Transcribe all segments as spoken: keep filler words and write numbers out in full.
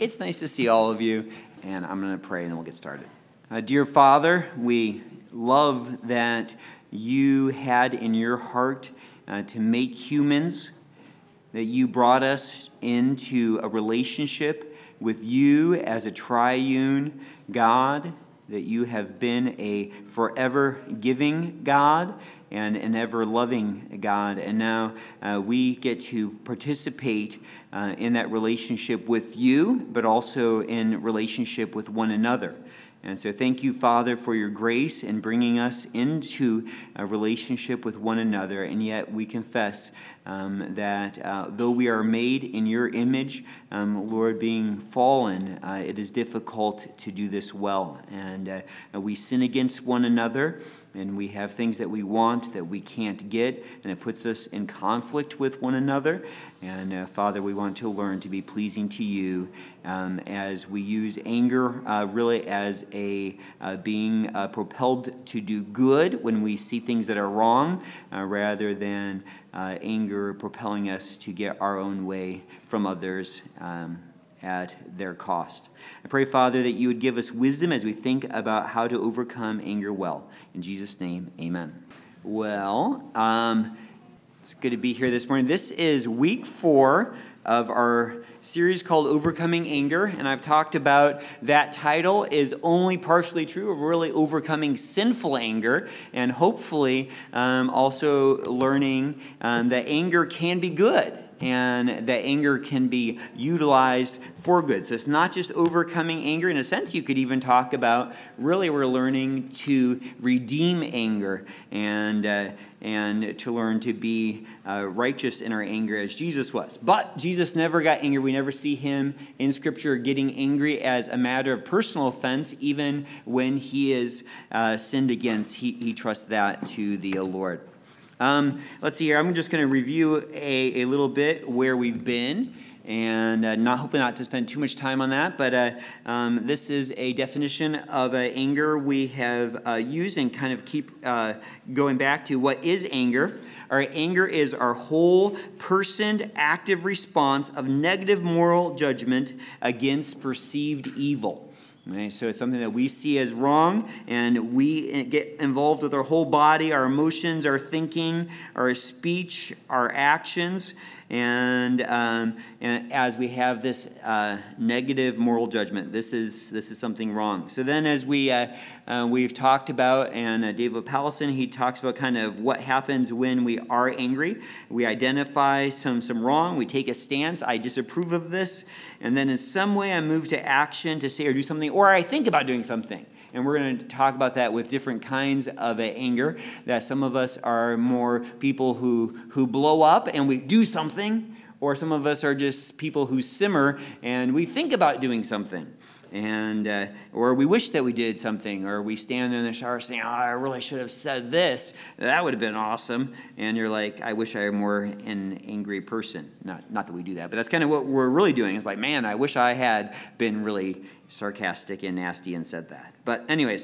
It's nice to see all of you, and I'm going to pray and then we'll get started. Uh, dear Father, we love that you had in your heart uh, to make humans, that you brought us into a relationship with you as a triune God, that you have been a forever giving God and an ever-loving God. And now uh, we get to participate uh, in that relationship with you, but also in relationship with one another. And so thank you, Father, for your grace in bringing us into a relationship with one another. And yet we confess um, that uh, though we are made in your image, um, Lord, being fallen, uh, it is difficult to do this well. And uh, we sin against one another, and we have things that we want that we can't get, and it puts us in conflict with one another. And uh, Father, we want to learn to be pleasing to you um, as we use anger uh, really as a uh, being uh, propelled to do good when we see things that are wrong, uh, rather than uh, anger propelling us to get our own way from others um, at their cost. I pray, Father, that you would give us wisdom as we think about how to overcome anger well. In Jesus' name, amen. Well, um, it's good to be here this morning. This is week four of our series called Overcoming Anger, and I've talked about that title is only partially true of really overcoming sinful anger, and hopefully um, also learning um, that anger can be good, and that anger can be utilized for good. So it's not just overcoming anger. In a sense, you could even talk about, really, we're learning to redeem anger and uh, and to learn to be uh, righteous in our anger as Jesus was. But Jesus never got angry. We never see him in Scripture getting angry as a matter of personal offense. Even when he is uh, sinned against, he, he trusts that to the Lord. Um, let's see here. I'm just going to review a, a little bit where we've been, and uh, not hopefully not to spend too much time on that. But uh, um, this is a definition of uh, anger we have uh, used and kind of keep uh, going back to what is anger. Our anger is our whole personed active response of negative moral judgment against perceived evil. Okay, so it's something that we see as wrong, and we get involved with our whole body, our emotions, our thinking, our speech, our actions, and, um, and as we have this uh, negative moral judgment, this is this is something wrong. So then, as we uh, uh, we've talked about, and uh, David Pallison, he talks about kind of what happens when we are angry. We identify some some wrong. We take a stance. I disapprove of this. And then in some way I move to action to say or do something, or I think about doing something. And we're going to talk about that with different kinds of uh, anger, that some of us are more people who, who blow up and we do something, or some of us are just people who simmer and we think about doing something. And uh, or we wish that we did something, or we stand there in the shower saying, oh, I really should have said this. That would have been awesome. And you're like, I wish I were more an angry person. Not not that we do that, but that's kind of what we're really doing. It's like, man, I wish I had been really sarcastic and nasty and said that. But anyways,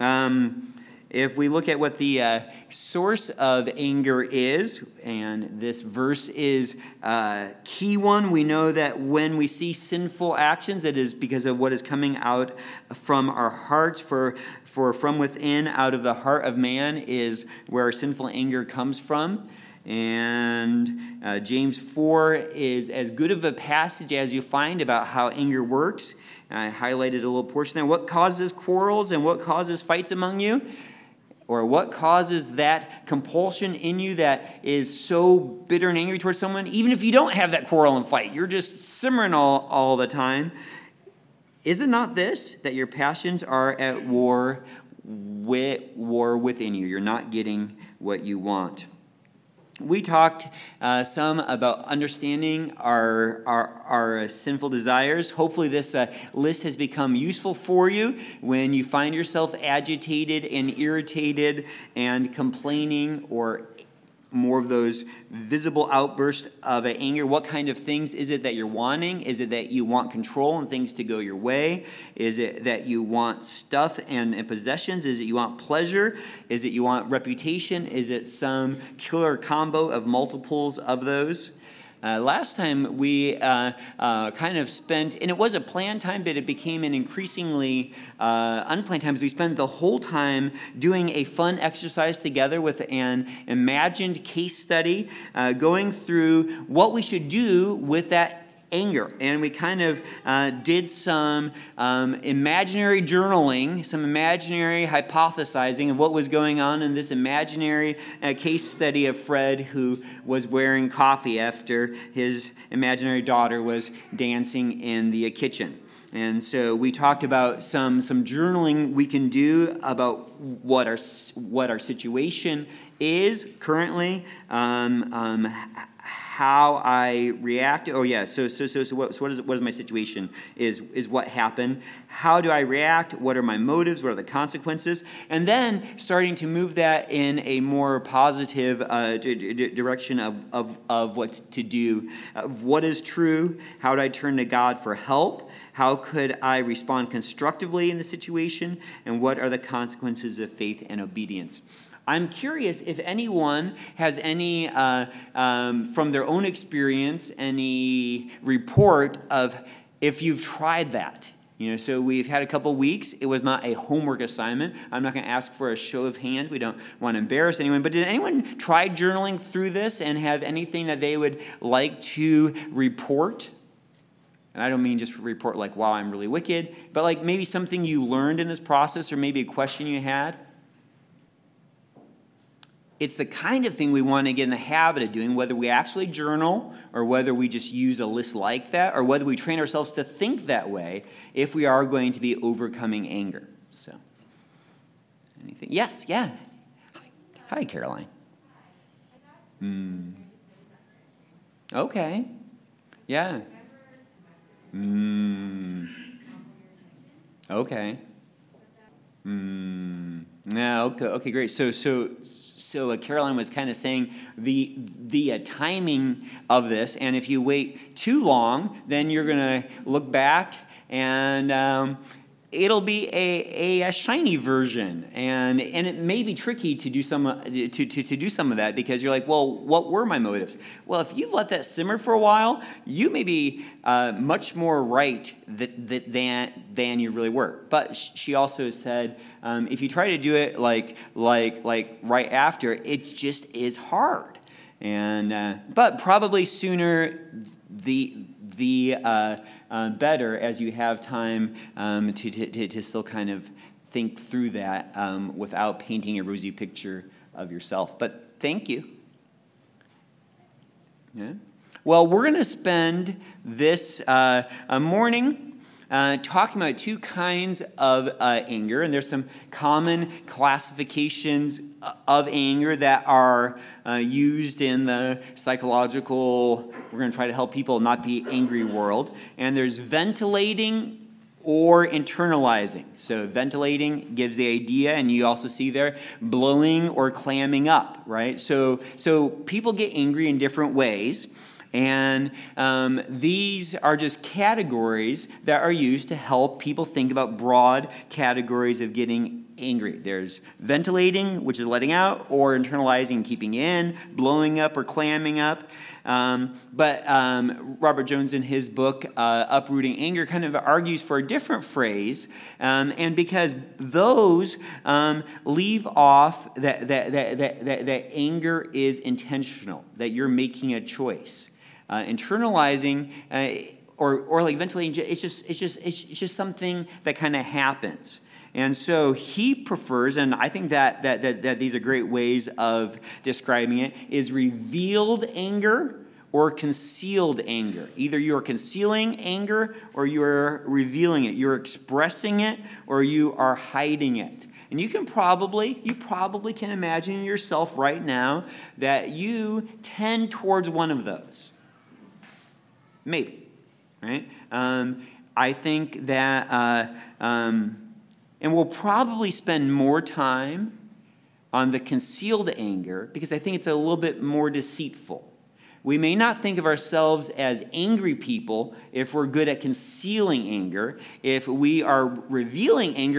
um, if we look at what the uh, source of anger is, and this verse is a key one, we know that when we see sinful actions, it is because of what is coming out from our hearts. For, for from within, out of the heart of man, is where our sinful anger comes from. And uh, James four is as good of a passage as you find about how anger works. I highlighted a little portion there. What causes quarrels and what causes fights among you? Or what causes that compulsion in you that is so bitter and angry towards someone, even if you don't have that quarrel and fight, you're just simmering all, all the time. Is it not this, that your passions are at war, with, war within you? You're not getting what you want. We talked uh, some about understanding our, our our sinful desires. Hopefully this uh, list has become useful for you when you find yourself agitated and irritated and complaining, or more of those visible outbursts of anger. What kind of things is it that you're wanting? Is it that you want control and things to go your way? Is it that you want stuff and, and possessions? Is it you want pleasure? Is it you want reputation? Is it some killer combo of multiples of those? Uh, last time we uh, uh, kind of spent, and it was a planned time, but it became an increasingly uh, unplanned time, as we spent the whole time doing a fun exercise together with an imagined case study, uh, going through what we should do with that anger. And we kind of uh, did some um, imaginary journaling, some imaginary hypothesizing of what was going on in this imaginary uh, case study of Fred, who was wearing coffee after his imaginary daughter was dancing in the kitchen. And so we talked about some some journaling we can do about what our what our situation is currently. Um, um, How I react. Oh yeah. So so so so what? So what is what is my situation? Is is what happened? How do I react? What are my motives? What are the consequences? And then starting to move that in a more positive uh, d- d- direction of of of what to do. Of what is true? How do I turn to God for help? How could I respond constructively in the situation? And what are the consequences of faith and obedience? I'm curious if anyone has any, uh, um, from their own experience, any report of if you've tried that. You know, so we've had a couple weeks. It was not a homework assignment. I'm not going to ask for a show of hands. We don't want to embarrass anyone. But did anyone try journaling through this and have anything that they would like to report? And I don't mean just report like, wow, I'm really wicked, but like maybe something you learned in this process or maybe a question you had. It's the kind of thing we want to get in the habit of doing, whether we actually journal or whether we just use a list like that or whether we train ourselves to think that way if we are going to be overcoming anger. So, anything? Yes, yeah. Hi, Caroline. Mm. Okay. Yeah. Mm. Okay. Mm. No, okay, okay, great. So, so, so uh, Caroline was kind of saying the the uh, timing of this, and if you wait too long, then you're going to look back, and um, it'll be a, a, a shiny version, and and it may be tricky to do some uh, to, to to do some of that because you're like, well, what were my motives? Well, if you've let that simmer for a while, you may be uh, much more right that, that, than than you really were. But she also said, um, if you try to do it like like like right after, it just is hard, and uh, but probably sooner the the uh, uh, better as you have time um, to, to to still kind of think through that um, without painting a rosy picture of yourself. But thank you. Yeah. Well, we're going to spend this uh, morning uh, talking about two kinds of uh, anger, and there's some common classifications of anger that are uh, used in the psychological, we're going to try to help people not be angry world, and there's ventilating or internalizing. So ventilating gives the idea, and you also see there blowing or clamming up, right? So, so people get angry in different ways. And um, these are just categories that are used to help people think about broad categories of getting angry. There's ventilating, which is letting out, or internalizing, keeping in, blowing up or clamming up. Um, but um, Robert Jones, in his book, uh, Uprooting Anger, kind of argues for a different phrase. Um, and because those um, leave off that, that, that, that, that, that anger is intentional, that you're making a choice. Uh, internalizing uh, or or like ventilating, it's just it's just it's just something that kind of happens. And so he prefers, and I think that, that that that these are great ways of describing it, is revealed anger or concealed anger. Either you are concealing anger or you are revealing it. You're expressing it or you are hiding it. And you can probably, you probably can imagine yourself right now that you tend towards one of those. Maybe, right? Um, I think that, uh, um, and we'll probably spend more time on the concealed anger because I think it's a little bit more deceitful. We may not think of ourselves as angry people if we're good at concealing anger. If we are revealing anger,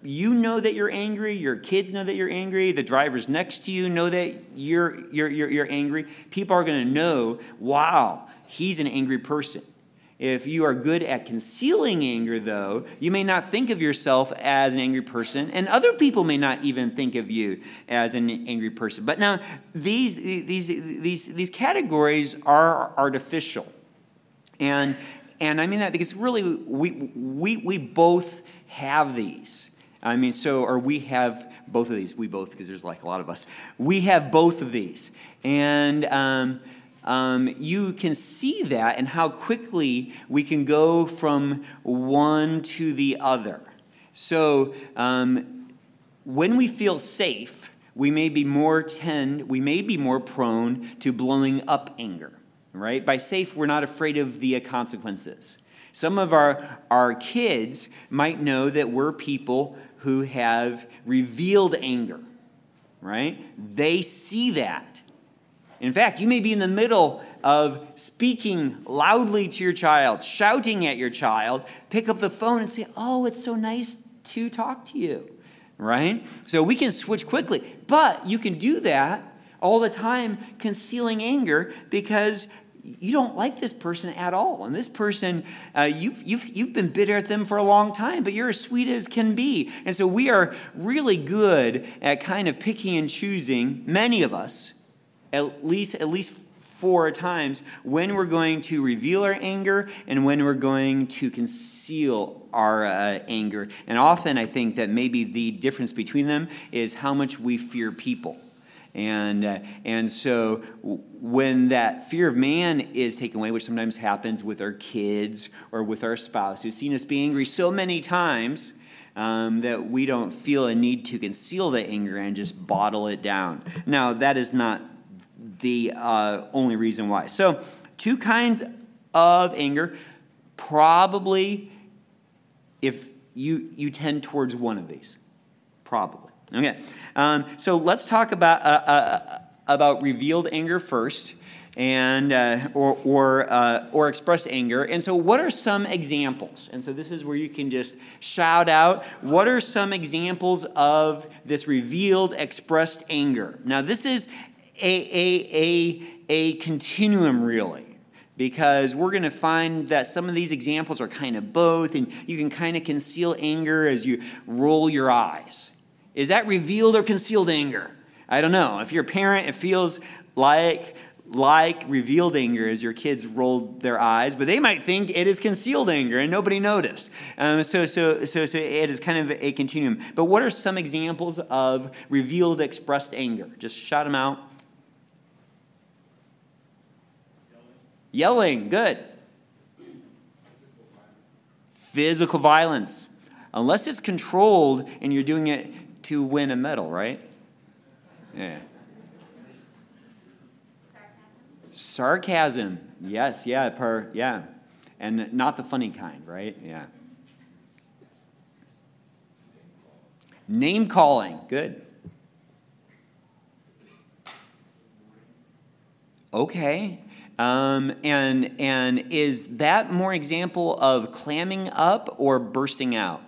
you know that you're angry, your kids know that you're angry, the drivers next to you know that you're, you're, you're, you're angry, people are going to know, wow, he's an angry person. If you are good at concealing anger, though, you may not think of yourself as an angry person, and other people may not even think of you as an angry person. But now, these, these, these, these categories are artificial. And, and I mean that because really, we, we, we both have these. I mean, so, or we have both of these. We both, because there's like a lot of us. We have both of these. And, um, Um, you can see that and how quickly we can go from one to the other. So um, when we feel safe, we may be more tend, we may be more prone to blowing up anger, right? By safe, we're not afraid of the consequences. Some of our, our kids might know that we're people who have revealed anger, right? They see that. In fact, you may be in the middle of speaking loudly to your child, shouting at your child, pick up the phone and say, oh, it's so nice to talk to you, right? So we can switch quickly, but you can do that all the time concealing anger because you don't like this person at all. And this person, uh, you've, you've, you've been bitter at them for a long time, but you're as sweet as can be. And so we are really good at kind of picking and choosing, many of us, At least, at least four times when we're going to reveal our anger and when we're going to conceal our uh, anger. And often I think that maybe the difference between them is how much we fear people. And uh, and so when that fear of man is taken away, which sometimes happens with our kids or with our spouse who's seen us be angry so many times um, that we don't feel a need to conceal the anger and just bottle it down. Now, that is not the uh, only reason why. So two kinds of anger. Probably if you you tend towards one of these. Probably. Okay. Um, so let's talk about uh, uh, about revealed anger first, and uh, or or uh, or expressed anger. And so what are some examples? And so this is where you can just shout out, what are some examples of this revealed expressed anger? Now this is A, a, a, a continuum, really, because we're going to find that some of these examples are kind of both, and you can kind of conceal anger as you roll your eyes. Is that revealed or concealed anger? I don't know. If you're a parent, it feels like, like revealed anger as your kids rolled their eyes, but they might think it is concealed anger and nobody noticed. Um, so, so, so, so it is kind of a continuum. But what are some examples of revealed expressed anger? Just shout them out. Yelling, good. Physical violence. Unless it's controlled and you're doing it to win a medal, right? Yeah. Sarcasm. Yes, yeah, per, yeah. And not the funny kind, right? Yeah. Name calling, good. Okay. Um, and and is that more example of clamming up or bursting out?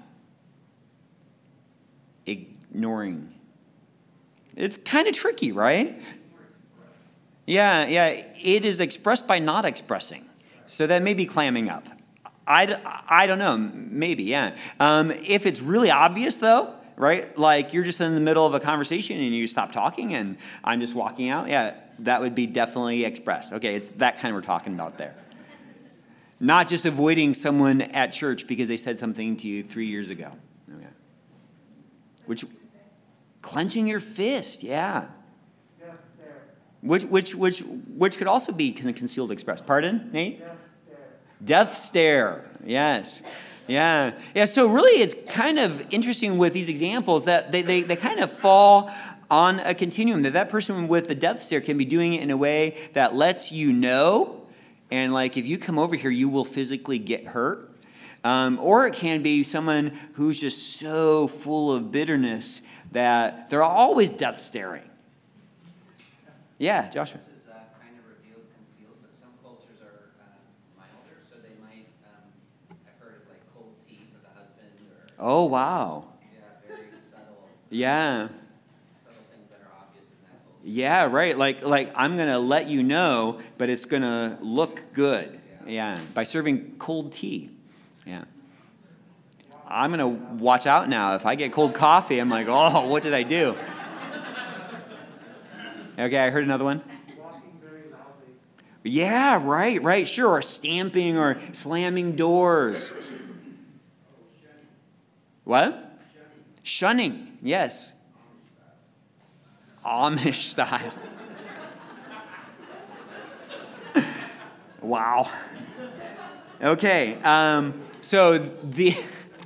Ignoring. It's kind of tricky, right? Yeah, yeah. It is expressed by not expressing. So that may be clamming up. I, I don't know. Maybe, yeah. Um, if it's really obvious, though, right? Like you're just in the middle of a conversation and you stop talking and I'm just walking out. Yeah, that would be definitely expressed. Okay, it's that kind we're talking about there. Not just avoiding someone at church because they said something to you three years ago. Okay. Which, clenching your fist, yeah. Which, which, which, which could also be concealed expressed. Pardon, Nate? Death stare. Death stare, yes. Yeah. Yeah, so really it's kind of interesting with these examples that they, they, they kind of fall on a continuum, that that person with the death stare can be doing it in a way that lets you know, and like if you come over here, you will physically get hurt. Um, or it can be someone who's just so full of bitterness that they're always death staring. Yeah, Joshua. This is uh, kind of revealed, concealed, but some cultures are uh, milder, so they might, um, I've heard of like cold tea for the husband. Or, oh, wow. Yeah, Yeah. subtle things that are obvious in that culture. Yeah, right. Like, like I'm going to let you know, but it's going to look good. Yeah. By serving cold tea. Yeah. I'm going to watch out now. If I get cold coffee, I'm like, oh, what did I do? Okay, I heard another one. Walking very loudly. Yeah, right, right. Sure. Or stamping or slamming doors. What? Shunning. Yes. Amish style. Wow. Okay. Um, so the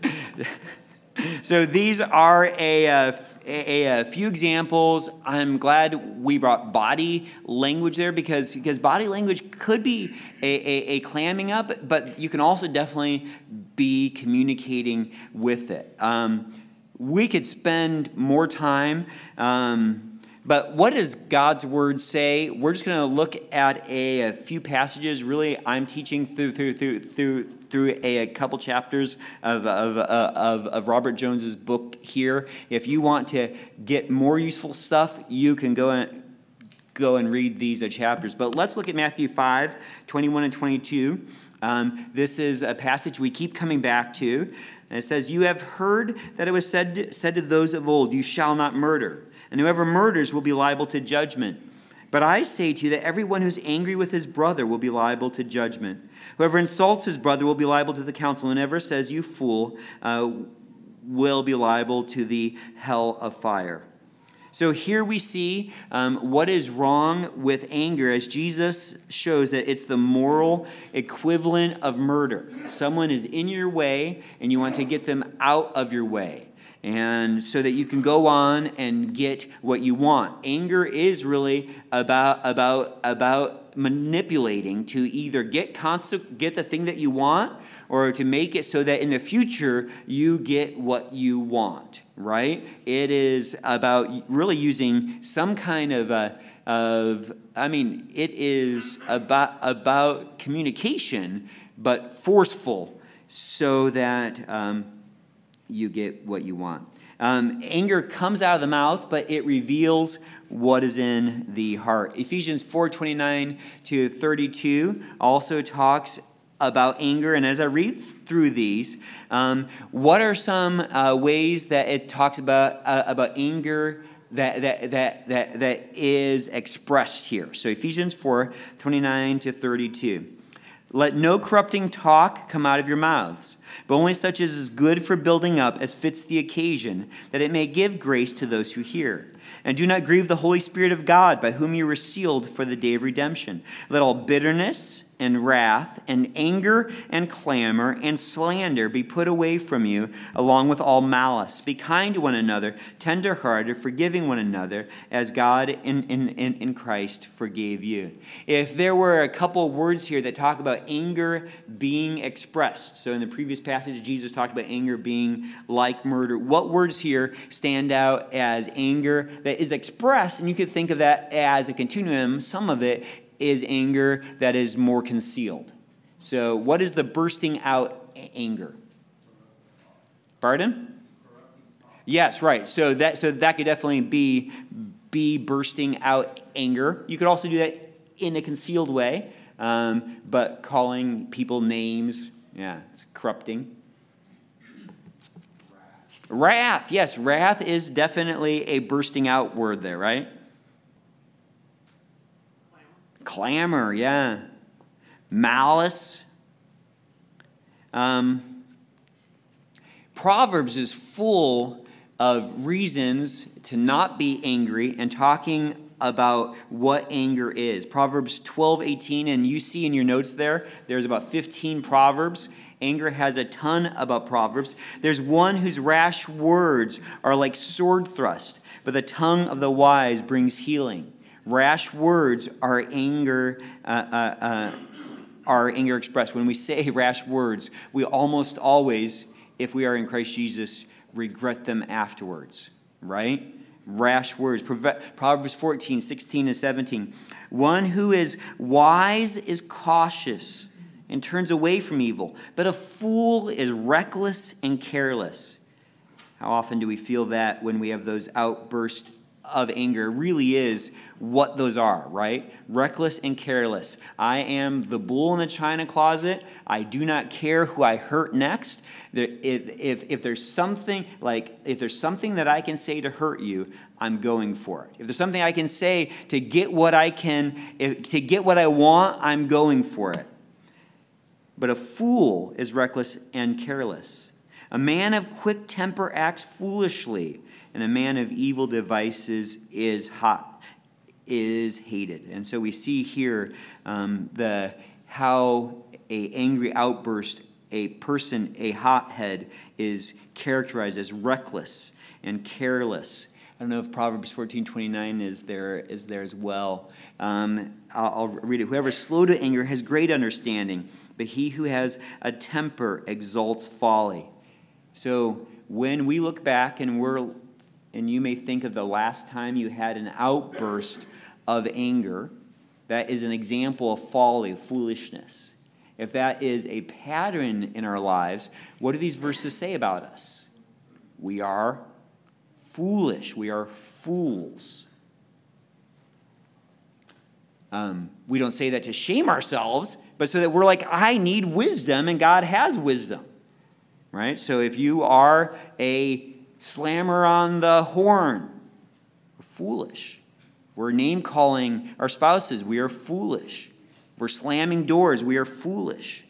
so these are a, a, a, a few examples. I'm glad we brought body language there because because body language could be a, a, a clamming up, but you can also definitely be communicating with it. Um, we could spend more time. Um, But what does God's word say? We're just going to look at a, a few passages. Really, I'm teaching through through through through through a, a couple chapters of of, of of Robert Jones's book here. If you want to get more useful stuff, you can go and go and read these uh, chapters. But let's look at Matthew five, twenty-one and twenty-two. Um, this is a passage we keep coming back to. And it says, "You have heard that it was said said to those of old, 'You shall not murder.' And whoever murders will be liable to judgment. But I say to you that everyone who's angry with his brother will be liable to judgment. Whoever insults his brother will be liable to the council. And whoever says, 'You fool,' uh, will be liable to the hell of fire." So here we see um, what is wrong with anger as Jesus shows that it's the moral equivalent of murder. Someone is in your way and you want to get them out of your way. And so that you can go on and get what you want. Anger is really about about about manipulating to either get const- get the thing that you want or to make it so that in the future you get what you want, right? It is about really using some kind of a, of I mean, it is about about communication, but forceful so that um, you get what you want. Um, anger comes out of the mouth, but it reveals what is in the heart. Ephesians four twenty-nine to thirty-two also talks about anger. And as I read through these, um, what are some uh, ways that it talks about uh, about anger that that that that that is expressed here? So Ephesians four twenty-nine to thirty-two. "Let no corrupting talk come out of your mouths, but only such as is good for building up as fits the occasion, that it may give grace to those who hear. And do not grieve the Holy Spirit of God, by whom you were sealed for the day of redemption. Let all bitterness and wrath and anger and clamor and slander be put away from you, along with all malice. Be kind to one another, tender-hearted, forgiving one another, as God in, in, in, in Christ forgave you." If there were a couple words here that talk about anger being expressed, so in the previous passage, Jesus talked about anger being like murder. What words here stand out as anger that is expressed? And you could think of that as a continuum. Some of it is anger that is more concealed. So what is the bursting out anger? Pardon? Yes, right. So that so that could definitely be be bursting out anger. You could also do that in a concealed way, um, but calling people names, yeah, it's corrupting. Wrath. Wrath, yes, wrath is definitely a bursting out word there, right? Clamor, yeah. Malice. Um, Proverbs is full of reasons to not be angry and talking about what anger is. Proverbs twelve eighteen, and you see in your notes there, there's about fifteen Proverbs. Anger has a ton about Proverbs. There's one whose rash words are like sword thrust, but the tongue of the wise brings healing. Rash words are anger, uh, uh, uh, are anger expressed. When we say rash words, we almost always, if we are in Christ Jesus, regret them afterwards, right? Rash words. Proverbs fourteen, sixteen, and seventeen. "One who is wise is cautious and turns away from evil, but a fool is reckless and careless." How often do we feel that when we have those outbursts of anger? It really is what those are, right? Reckless and careless. I am the bull in the china closet. I do not care who I hurt next. There, if, if, if there's something like, if there's something that I can say to hurt you, I'm going for it. If there's something I can say to get what I can, if, to get what I want, I'm going for it. But a fool is reckless and careless. A man of quick temper acts foolishly, and a man of evil devices is hot, is hated. And so we see here um, the how a angry outburst, a person, a hothead, is characterized as reckless and careless. I don't know if Proverbs fourteen twenty-nine is there is there as well. Um, I'll, I'll read it. Whoever is slow to anger has great understanding, but he who has a temper exalts folly. So when we look back and we're, and you may think of the last time you had an outburst of anger, that is an example of folly, of foolishness. If that is a pattern in our lives, what do these verses say about us? We are foolish. We are fools. Um, we don't say that to shame ourselves, but so that we're like, I need wisdom, and God has wisdom. Right? So if you are a slammer on the horn, we're foolish. We're name-calling our spouses, we are foolish. We're slamming doors, we are foolish.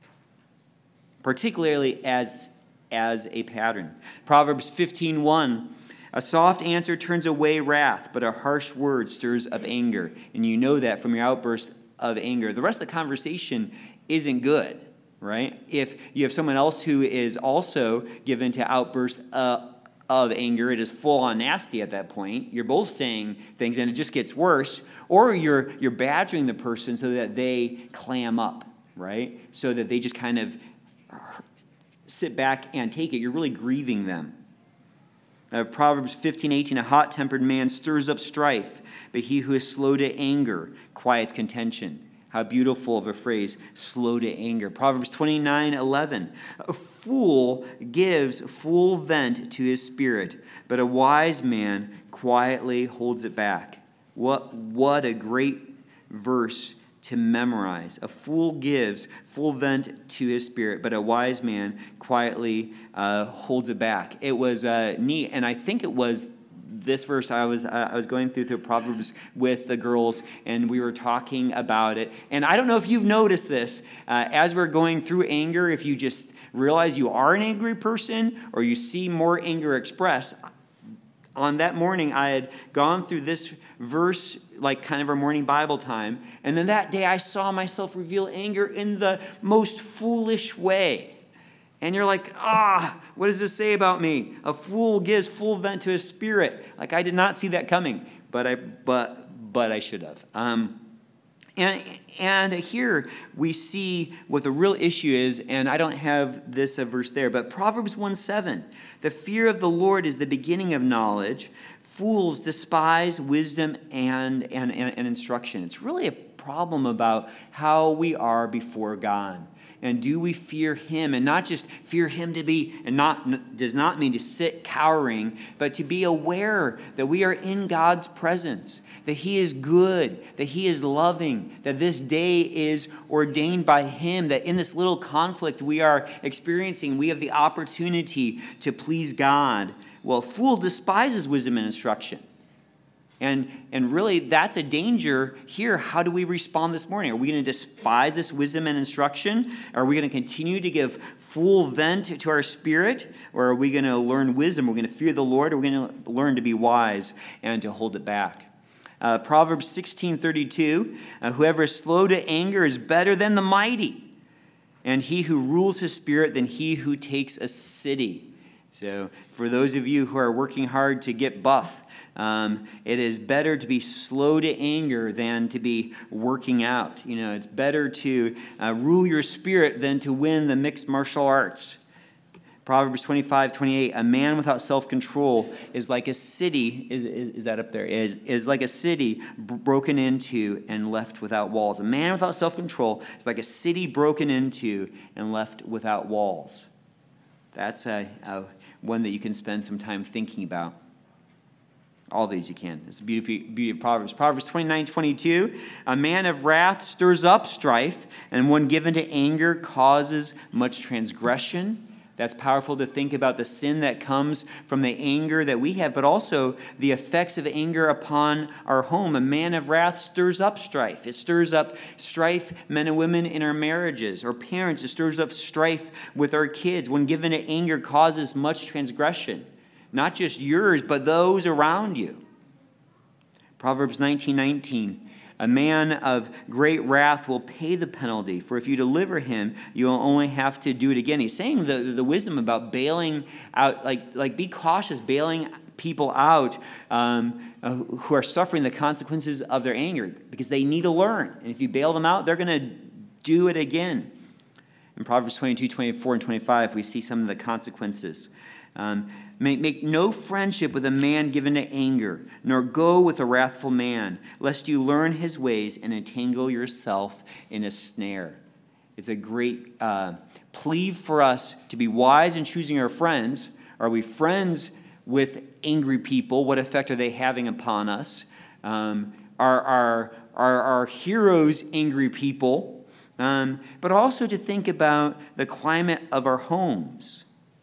Particularly as, as a pattern. Proverbs fifteen one, a soft answer turns away wrath, but a harsh word stirs up anger. And you know that from your outburst of anger. The rest of the conversation isn't good. Right? If you have someone else who is also given to outbursts uh, of anger, it is full on nasty at that point. You're both saying things and it just gets worse. Or you're you're badgering the person so that they clam up, right? So that they just kind of sit back and take it. You're really grieving them. Uh, Proverbs fifteen eighteen, a hot-tempered man stirs up strife, but he who is slow to anger quiets contention. How beautiful of a phrase, slow to anger. Proverbs twenty-nine eleven. A fool gives full vent to his spirit, but a wise man quietly holds it back. What, what a great verse to memorize. A fool gives full vent to his spirit, but a wise man quietly uh, holds it back. It was uh, neat, and I think it was this verse, I was uh, I was going through through Proverbs with the girls, and we were talking about it. And I don't know if you've noticed this, uh, as we're going through anger, if you just realize you are an angry person or you see more anger expressed. On that morning, I had gone through this verse, like kind of our morning Bible time, and then that day I saw myself reveal anger in the most foolish way. And you're like, ah, what does this say about me? A fool gives full vent to his spirit. Like, I did not see that coming, but I but but I should have. Um, and and here we see what the real issue is, and I don't have this uh, verse there, but Proverbs one seven, the fear of the Lord is the beginning of knowledge. Fools despise wisdom and, and, and, and instruction. It's really a problem about how we are before God. And do we fear him? And not just fear him to be, and not does not mean to sit cowering, but to be aware that we are in God's presence, that he is good, that he is loving, that this day is ordained by him, that in this little conflict we are experiencing, we have the opportunity to please God. Well, a fool despises wisdom and instruction. And, and really, that's a danger here. How do we respond this morning? Are we going to despise this wisdom and instruction? Are we going to continue to give full vent to our spirit? Or are we going to learn wisdom? We're going to fear the Lord? Or are we going to learn to be wise and to hold it back? Uh, Proverbs sixteen thirty-two, uh, whoever is slow to anger is better than the mighty, and he who rules his spirit than he who takes a city. So for those of you who are working hard to get buff, um, it is better to be slow to anger than to be working out. You know, it's better to uh, rule your spirit than to win the mixed martial arts. Proverbs twenty-five twenty-eight, a man without self-control is like a city, is, is, is that up there, is, is like a city broken into and left without walls. A man without self-control is like a city broken into and left without walls. That's a, a one that you can spend some time thinking about. All of these you can. It's the beauty, beauty of Proverbs. Proverbs twenty-nine twenty-two, a man of wrath stirs up strife, and one given to anger causes much transgression. That's powerful to think about the sin that comes from the anger that we have, but also the effects of anger upon our home. A man of wrath stirs up strife. It stirs up strife, men and women, in our marriages. Or parents, it stirs up strife with our kids. When given to anger, causes much transgression. Not just yours, but those around you. Proverbs nineteen nineteen. A man of great wrath will pay the penalty, for if you deliver him, you'll only have to do it again. He's saying the, the wisdom about bailing out, like, like be cautious, bailing people out um, uh, who are suffering the consequences of their anger, because they need to learn. And if you bail them out, they're going to do it again. In Proverbs twenty-two, twenty-four, and twenty-five, we see some of the consequences. Um, make, make no friendship with a man given to anger, nor go with a wrathful man, lest you learn his ways and entangle yourself in a snare. It's a great uh, plea for us to be wise in choosing our friends. Are we friends with angry people? What effect are they having upon us? Um, are, are, are our heroes angry people? Um, but also to think about the climate of our homes.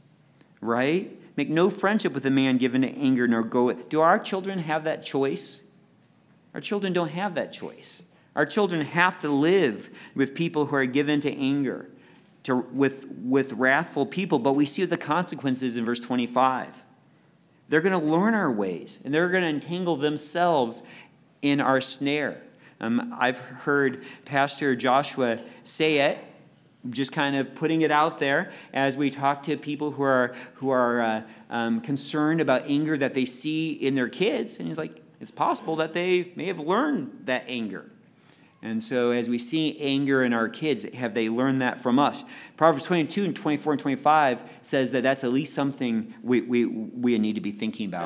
Right? Make no friendship with a man given to anger, nor go. Do our children have that choice? Our children don't have that choice. Our children have to live with people who are given to anger, to, with, with wrathful people. But we see the consequences in verse twenty-five. They're going to learn our ways, and they're going to entangle themselves in our snare. Um, I've heard Pastor Joshua say it, just kind of putting it out there as we talk to people who are who are uh, um, concerned about anger that they see in their kids. And he's like, it's possible that they may have learned that anger. And so as we see anger in our kids, have they learned that from us? Proverbs twenty-two and twenty-four and twenty-five says that that's at least something we, we, we need to be thinking about.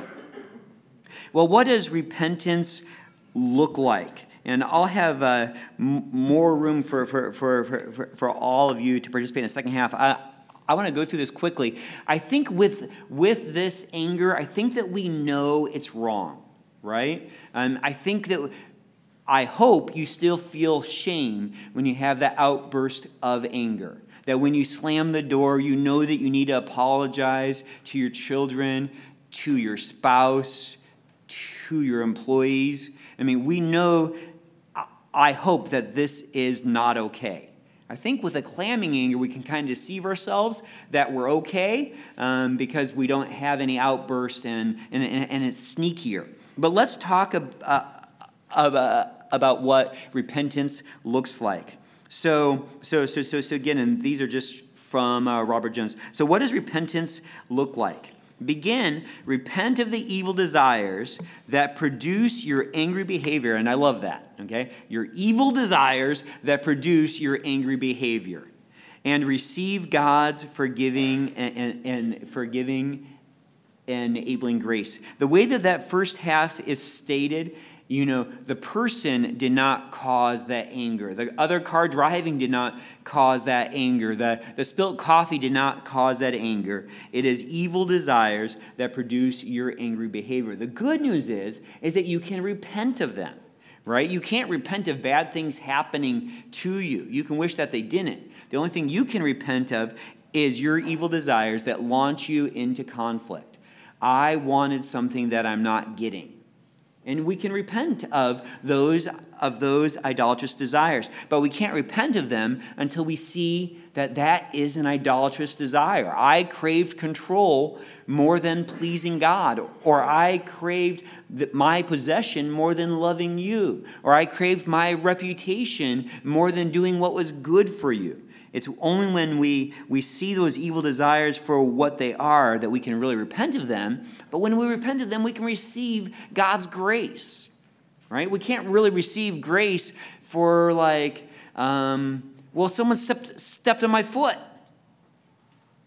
Well, what does repentance look like? And I'll have uh, m- more room for, for, for, for, for all of you to participate in the second half. I, I want to go through this quickly. I think with, with this anger, I think that we know it's wrong, right? Um, I think that, I hope you still feel shame when you have that outburst of anger. That when you slam the door, you know that you need to apologize to your children, to your spouse, to your employees. I mean, we know, I hope that this is not okay. I think with a clamming anger, we can kind of deceive ourselves that we're okay um, because we don't have any outbursts and, and, and it's sneakier. But let's talk ab- uh, ab- about what repentance looks like. So, so, so, so, so again, and these are just from uh, Robert Jones. So what does repentance look like? Begin, repent of the evil desires that produce your angry behavior. And I love that, okay? Your evil desires that produce your angry behavior. And receive God's forgiving and, and, and forgiving and enabling grace. The way that that first half is stated, you know, the person did not cause that anger. The other car driving did not cause that anger. The, the spilt coffee did not cause that anger. It is evil desires that produce your angry behavior. The good news is, is that you can repent of them, right? You can't repent of bad things happening to you. You can wish that they didn't. The only thing you can repent of is your evil desires that launch you into conflict. I wanted something that I'm not getting. And we can repent of those of those idolatrous desires. But we can't repent of them until we see that that is an idolatrous desire. I craved control more than pleasing God. Or I craved my possession more than loving you. Or I craved my reputation more than doing what was good for you. It's only when we, we see those evil desires for what they are that we can really repent of them. But when we repent of them, we can receive God's grace, right? We can't really receive grace for like, um, well, someone stepped, stepped on my foot.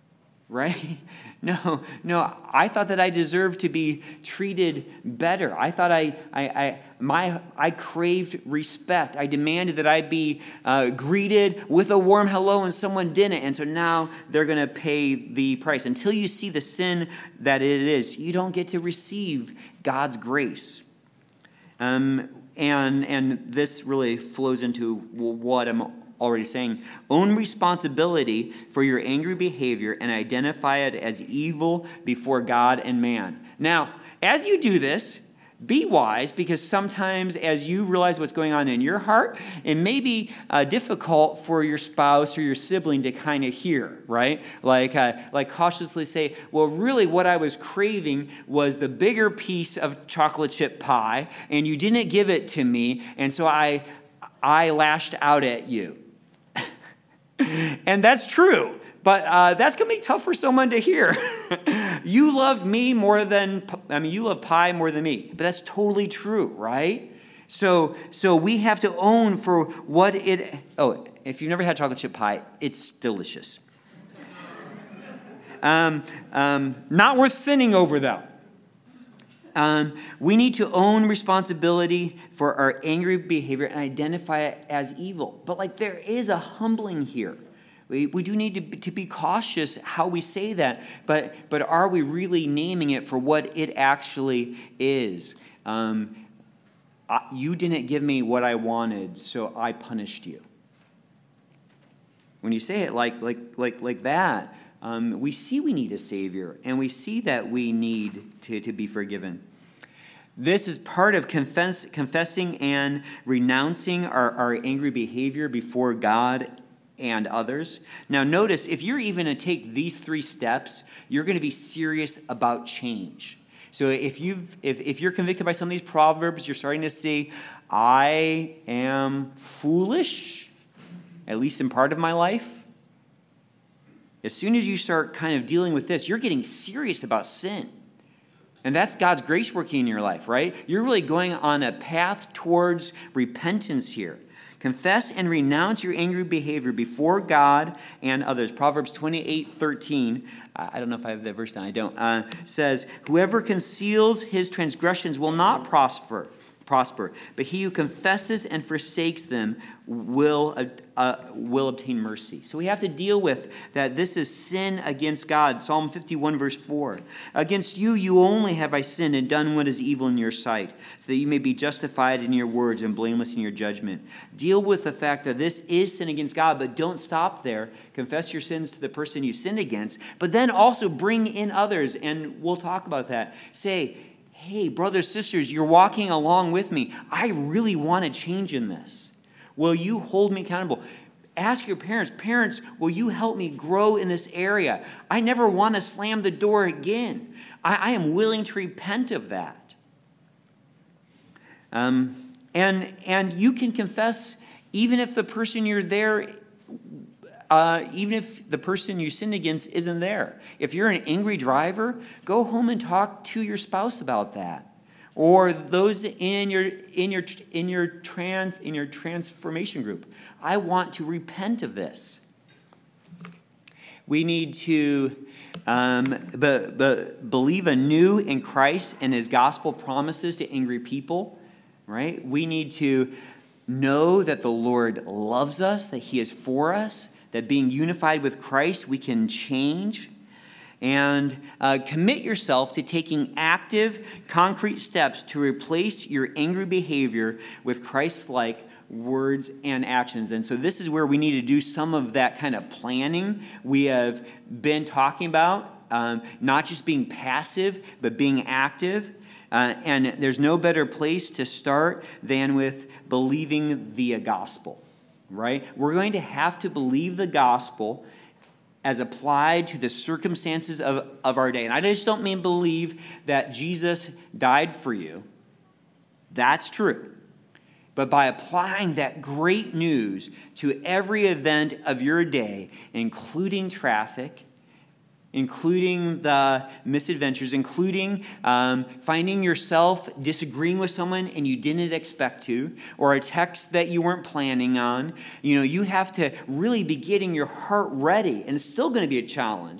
right? No, no, I thought that I deserved to be treated better. I thought I, I, I, my, I craved respect. I demanded that I be uh, greeted with a warm hello, and someone didn't. And so now they're going to pay the price. Until you see the sin that it is, you don't get to receive God's grace. Um, and and this really flows into what I'm already saying. Own responsibility for your angry behavior and identify it as evil before God and man. Now, as you do this, be wise, because sometimes as you realize what's going on in your heart, it may be uh, difficult for your spouse or your sibling to kind of hear, right? Like, uh, like cautiously say, well, really what I was craving was the bigger piece of chocolate chip pie, and you didn't give it to me, and so I, I lashed out at you. And that's true, but uh, that's going to be tough for someone to hear. You loved me more than, I mean, you love pie more than me, but that's totally true, right? So, so we have to own for what it, oh, if you've never had chocolate chip pie, it's delicious. Um, um, not worth sinning over, though. Um, we need to own responsibility for our angry behavior and identify it as evil. But like there is a humbling here. We, we do need to be, to be cautious how we say that, but, but are we really naming it for what it actually is? Um, I, you didn't give me what I wanted, so I punished you. When you say it like, like, like, like that, Um, we see we need a Savior, and we see that we need to, to be forgiven. This is part of confess, confessing and renouncing our, our angry behavior before God and others. Now notice, if you're even to take these three steps, you're going to be serious about change. So if, you've, if, if you're convicted by some of these proverbs, you're starting to see, I am foolish, at least in part of my life. As soon as you start kind of dealing with this, you're getting serious about sin. And that's God's grace working in your life, right? You're really going on a path towards repentance here. Confess and renounce your angry behavior before God and others. Proverbs twenty-eight thirteen, I don't know if I have that verse down, I don't, uh, says, whoever conceals his transgressions will not prosper, prosper, but he who confesses and forsakes them will uh, uh, will obtain mercy. So we have to deal with that this is sin against God. Psalm fifty-one verse four. Against you, you only have I sinned and done what is evil in your sight, so that you may be justified in your words and blameless in your judgment. Deal with the fact that this is sin against God, but don't stop there. Confess your sins to the person you sinned against, but then also bring in others, and we'll talk about that. Say, hey, brothers, sisters, you're walking along with me. I really want to change in this. Will you hold me accountable? Ask your parents, parents, will you help me grow in this area? I never want to slam the door again. I, I am willing to repent of that. Um, and, and you can confess even if the person you're there Uh, even if the person you sinned against isn't there. If you're an angry driver, go home and talk to your spouse about that, or those in your in your in your trans in your transformation group. I want to repent of this. We need to um, be, be, believe anew in Christ and His gospel promises to angry people. Right? We need to know that the Lord loves us, that He is for us. That being unified with Christ, we can change. And uh, commit yourself to taking active, concrete steps to replace your angry behavior with Christ-like words and actions. And so this is where we need to do some of that kind of planning we have been talking about. Um, not just being passive, but being active. Uh, and there's no better place to start than with believing the gospel. Right? We're going to have to believe the gospel as applied to the circumstances of, of our day. And I just don't mean believe that Jesus died for you. That's true. But by applying that great news to every event of your day, including traffic, including the misadventures, including um, finding yourself disagreeing with someone and you didn't expect to, or a text that you weren't planning on. You know, you have to really be getting your heart ready, and it's still going to be a challenge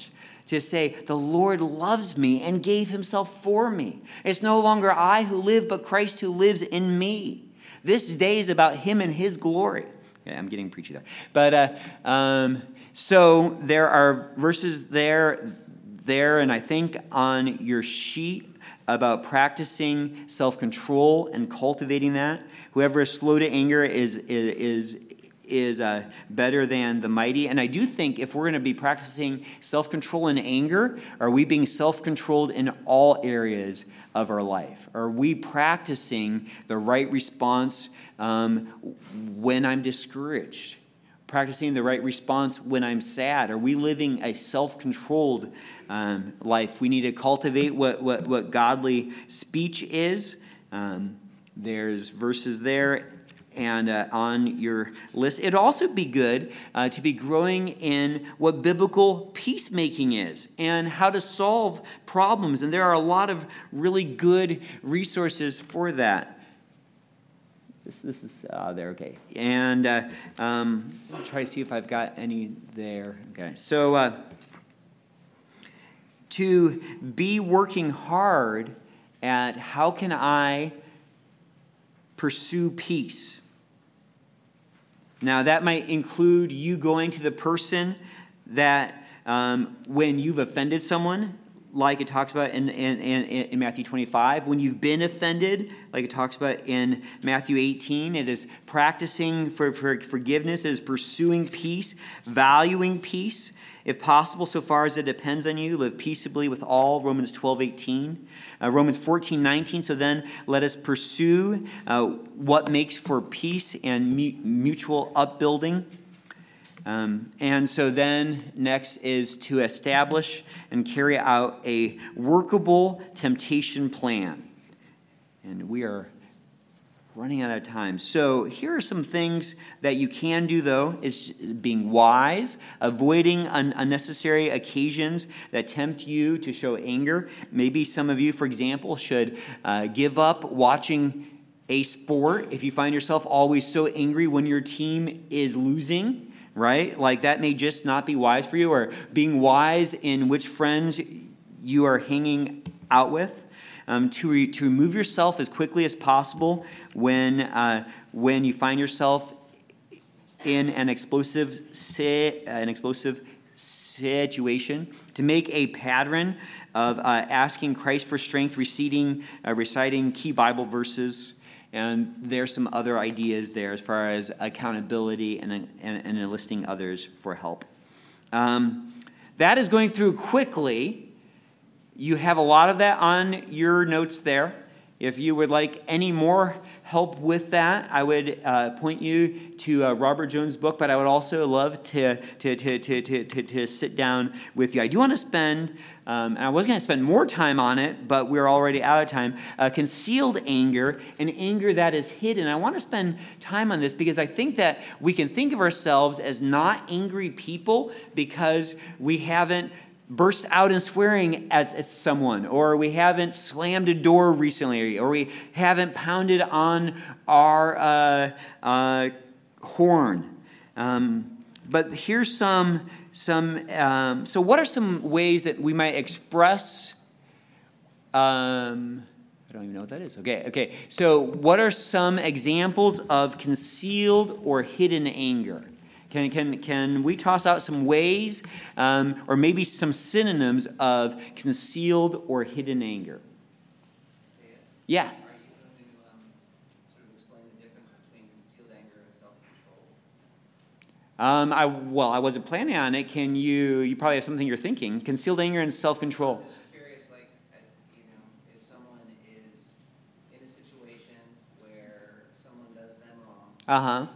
To say, the Lord loves me and gave himself for me. It's no longer I who live, but Christ who lives in me. This day is about him and his glory. Okay, I'm getting preachy there. But uh, um, so there are verses there, there, and I think on your sheet about practicing self-control and cultivating that. Whoever is slow to anger is is is is uh, better than the mighty. And I do think if we're going to be practicing self-control and anger, are we being self-controlled in all areas of our life? Are we practicing the right response um, when I'm discouraged? Practicing the right response when I'm sad? Are we living a self-controlled um, life? We need to cultivate what, what, what godly speech is. Um, there's verses there. And uh, on your list, it'd also be good uh, to be growing in what biblical peacemaking is and how to solve problems. And there are a lot of really good resources for that. This, this is uh, there, okay. And uh, um, I'll try to see if I've got any there. Okay, so uh, to be working hard at how can I pursue peace. Now, that might include you going to the person that um, when you've offended someone, like it talks about in, in, in, in Matthew twenty-five, when you've been offended, like it talks about in Matthew eighteen, it is practicing for, for forgiveness, it is pursuing peace, valuing peace. If possible, so far as it depends on you, live peaceably with all, Romans twelve eighteen. Uh, Romans fourteen nineteen, so then let us pursue uh, what makes for peace and mu- mutual upbuilding. Um, and so then next is to establish and carry out a workable temptation plan. And we are running out of time. So here are some things that you can do, though, is being wise, avoiding un- unnecessary occasions that tempt you to show anger. Maybe some of you, for example, should uh, give up watching a sport if you find yourself always so angry when your team is losing, right? Like that may just not be wise for you, or being wise in which friends you are hanging out with. Um, to, re- to remove yourself as quickly as possible when uh, when you find yourself in an explosive si- an explosive situation. To make a pattern of uh, asking Christ for strength, reciting uh, reciting key Bible verses, and there's some other ideas there as far as accountability and and, and enlisting others for help. Um, that is going through quickly. You have a lot of that on your notes there. If you would like any more help with that, I would uh, point you to uh, Robert Jones' book, but I would also love to, to, to, to, to, to, to sit down with you. I do want to spend, um, and I was going to spend more time on it, but we're already out of time, uh, concealed anger and anger that is hidden. I want to spend time on this because I think that we can think of ourselves as not angry people because we haven't burst out in swearing at, at someone, or we haven't slammed a door recently, or we haven't pounded on our uh, uh, horn. Um, but here's some, some um, so what are some ways that we might express, um, I don't even know what that is. Okay, okay. So what are some examples of concealed or hidden anger? Can, can, can we toss out some ways um, or maybe some synonyms of concealed or hidden anger? Yeah. Are you going to um, sort of explain the difference between concealed anger and self-control? Um, I, well, I wasn't planning on it. Can you, you probably have something you're thinking. Concealed anger and self-control. I'm just curious, like, you know, if someone is in a situation where someone does them wrong. Uh-huh.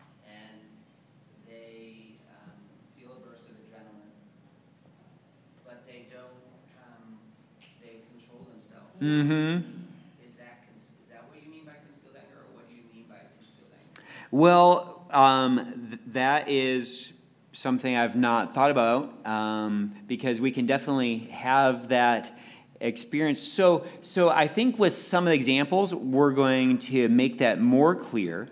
Mm-hmm. Is that is that what you mean by concealed anger, or what do you mean by concealed anger? Well, um, th- that is something I've not thought about um, because we can definitely have that experience. So, so I think with some of the examples, we're going to make that more clear.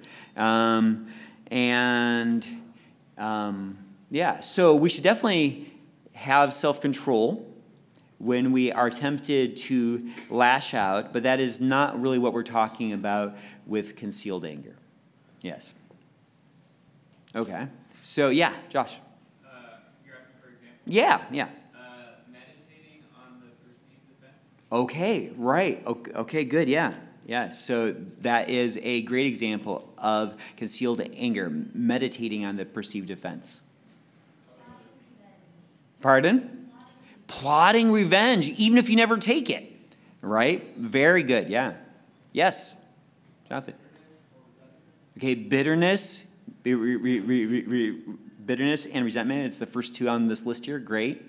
Um, and um, yeah, so we should definitely have self-control, when we are tempted to lash out, but that is not really what we're talking about with concealed anger. Yes. Okay. So, yeah, Josh. Uh, you're asking for example? Yeah, yeah. Uh, meditating on the perceived offense. Okay, right. Okay, okay, good, yeah. Yeah, so that is a great example of concealed anger, meditating on the perceived offense. Pardon? Plotting revenge, even if you never take it, right? Very good, yeah. Yes, Jonathan. Okay, bitterness, re- re- re- re- re- bitterness and resentment. It's the first two on this list here. Great.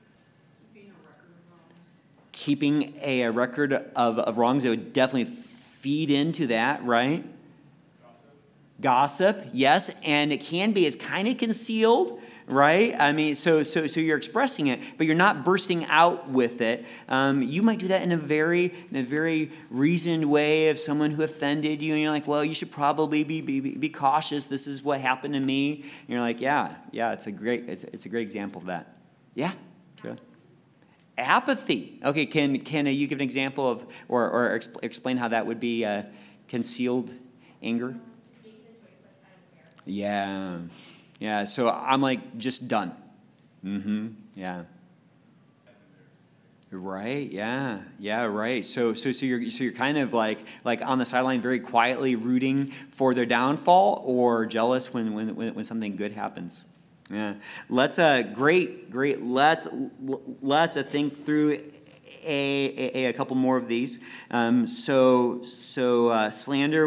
Keeping a, a record of, of wrongs, it would definitely feed into that, right? Gossip, yes, and it can be. It's kind of concealed, right? I mean, so so so you're expressing it, but you're not bursting out with it. Um, you might do that in a very in a very reasoned way of someone who offended you, and you're like, well, you should probably be be, be cautious. This is what happened to me. And you're like, yeah, yeah. It's a great it's it's a great example of that. Yeah, sure. Apathy. Okay, can can uh, you give an example of or or exp- explain how that would be uh, concealed anger? Yeah. Yeah, so I'm like just done. Mm-hmm. Yeah. Right, yeah. Yeah, right. So so so you're so you're kind of like like on the sideline very quietly rooting for their downfall or jealous when when when, when something good happens. Yeah. Let's uh great, great. Let's let's uh, think through a, a a couple more of these. Um so so uh, slander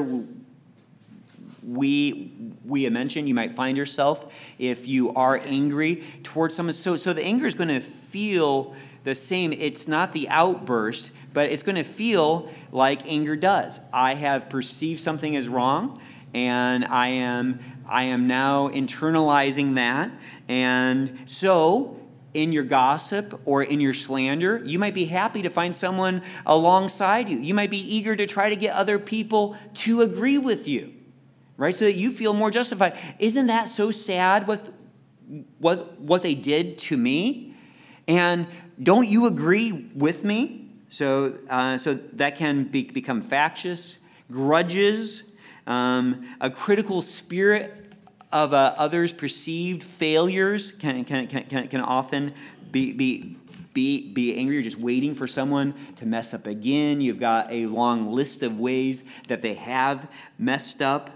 We we mentioned you might find yourself if you are angry towards someone. So so the anger is going to feel the same. It's not the outburst, but it's going to feel like anger does. I have perceived something as wrong, and I am I am now internalizing that. And so in your gossip or in your slander, you might be happy to find someone alongside you. You might be eager to try to get other people to agree with you. Right, so that you feel more justified. Isn't that so sad with what what they did to me? And don't you agree with me? So, uh, so that can be, become factious, grudges, um, a critical spirit of uh, others' perceived failures can can can can, can often be be. Be, be angry. You're just waiting for someone to mess up again. You've got a long list of ways that they have messed up.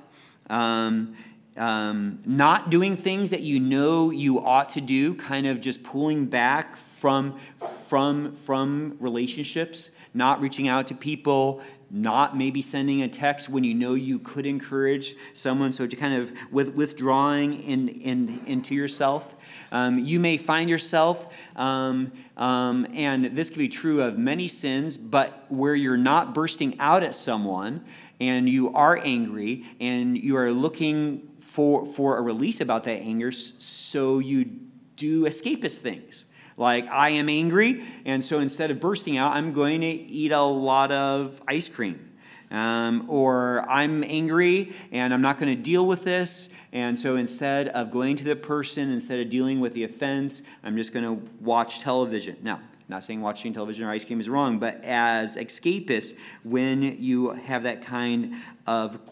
Um, um, not doing things that you know you ought to do, kind of just pulling back from, from, from relationships, not reaching out to people, not maybe sending a text when you know you could encourage someone, so to kind of with, withdrawing in, in, into yourself. Um, you may find yourself, um, um, and this can be true of many sins, but where you're not bursting out at someone, and you are angry, and you are looking for, for a release about that anger, so you do escapist things. Like, I am angry, and so instead of bursting out, I'm going to eat a lot of ice cream. Um, or I'm angry, and I'm not going to deal with this, and so instead of going to the person, instead of dealing with the offense, I'm just going to watch television. Now, not saying watching television or ice cream is wrong, but as escapists, when you have that kind of